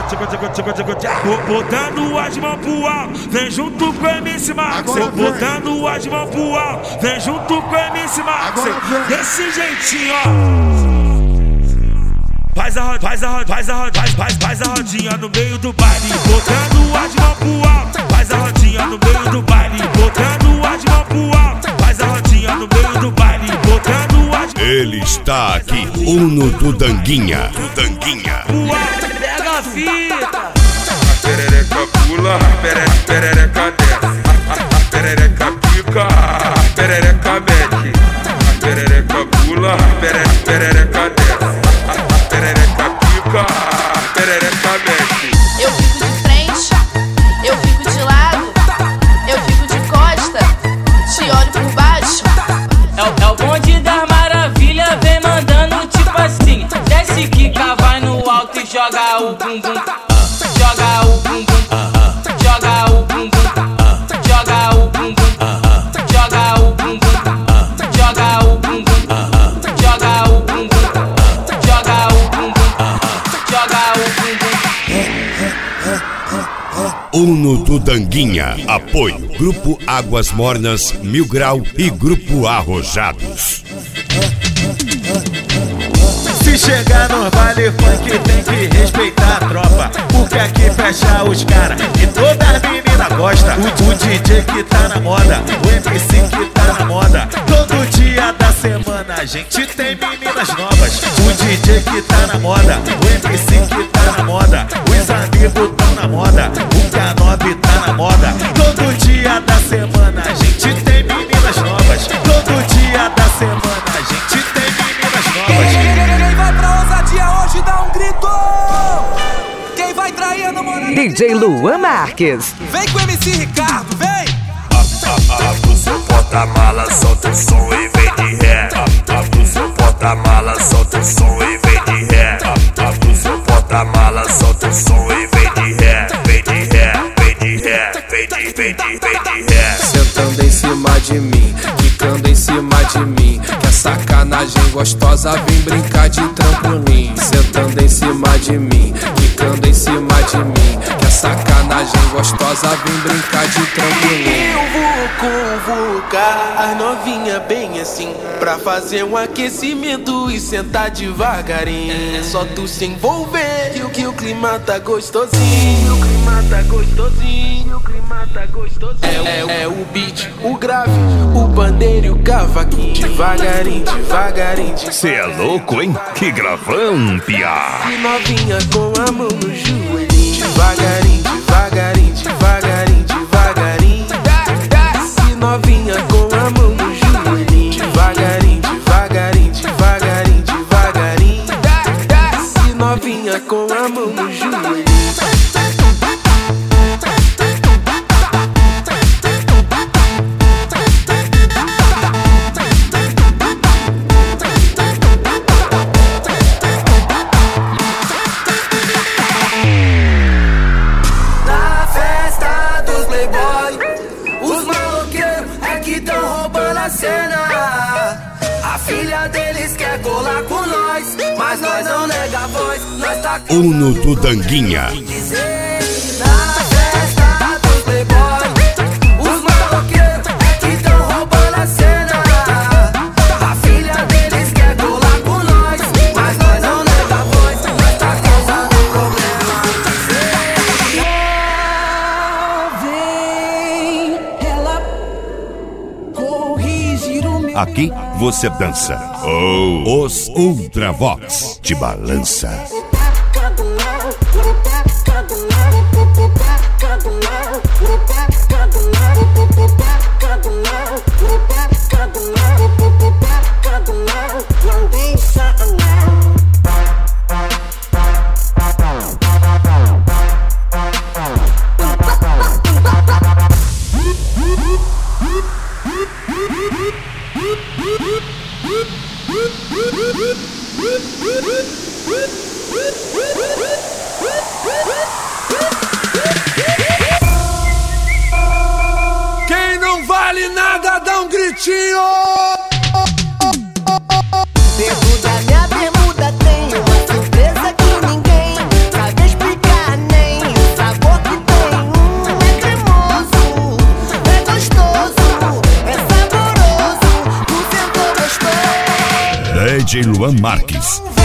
Botando as mãos pro alto, vem junto com o MC Max. Botando as mãos pro alto, vem junto com o MC Max. Desse jeitinho, ó. Faz a rodinha no meio do baile, botando as mãos pro alto. Faz a rodinha no meio do baile, botando as mãos pro alto. Faz a rodinha no meio do baile, botando as. Ele está aqui, Uno do Danguinha. Pega a fita. A perereca pula, perereca desce. A perereca pica, a perereca mete. A perereca pula, perereca desce. A perereca pica, a perereca mete. Eu fico de frente, eu fico de lado, eu fico de costa, te olho por baixo. É o bonde das maravilhas, vem mandando tipo assim. Desce, quica, vai no alto e joga o bumbum. Joga o bumbum, joga o bumbum, joga o bumbum, joga o bumbum, joga o bumbum, joga o bumbum, joga o bumbum, joga o bumbum. Uno do Danguinha. Apoio Grupo Águas Mornas, Mil Grau e Grupo Arrojados. Se chegar no baile funk tem que respeitar a tropa, porque aqui fecha os cara e toda as menina gosta. O DJ que tá na moda, o MC que tá na moda. Todo dia da semana a gente tem meninas novas. O DJ que tá na moda, o MC que tá na moda. Os amigos tão na moda, o K9 tá na moda. Todo dia da semana a gente tem meninas novas. Todo dia da semana a gente tem meninas novas. Quem vai pra ousadia hoje dá um grito. Quem vai trair a namorada? DJ Luan Marques. Vem com o MC Ricardo, vem. Abra o seu porta-mala, solta o som e vem de ré. Abra o seu porta-mala, solta o som e vem de ré. Abra o seu porta-mala, solta o som e vem de ré. Vem de ré, vem de ré, vem de ré. Sentando em cima de mim, quicando em cima de mim. Que a sacanagem gostosa vem brincar de trampolim. Sentando em cima de mim, quicando em cima de mim. Que a sacanagem gostosa vem brincar de trampolim. Eu vou convocar as novinha bem assim, pra fazer um aquecimento e sentar devagarinho. É só tu se envolver que o clima tá gostosinho. O clima tá gostosinho, o clima tá gostosinho. É o beat, o grave, o bandeiro e o cavaquinho. Devagarinho, devagarinho, devagarinho. Cê é louco, hein? Que gravão, piá! E novinha com a mão no joelhinho. Devagarinho, devagarinho, devagarinho, devagarinho. Desce novinha com a mão no joelhinho. Devagarinho, devagarinho, devagarinho, devagarinho. Desce novinha com a mão no joelhinho. Uno do Danguinha. Aqui você dança. Oh, os Ultravox te balança. Quem não vale nada dá um gritinho. Dentro da minha bermuda tem uma surpresa que ninguém sabe explicar. DJ Luan Marques.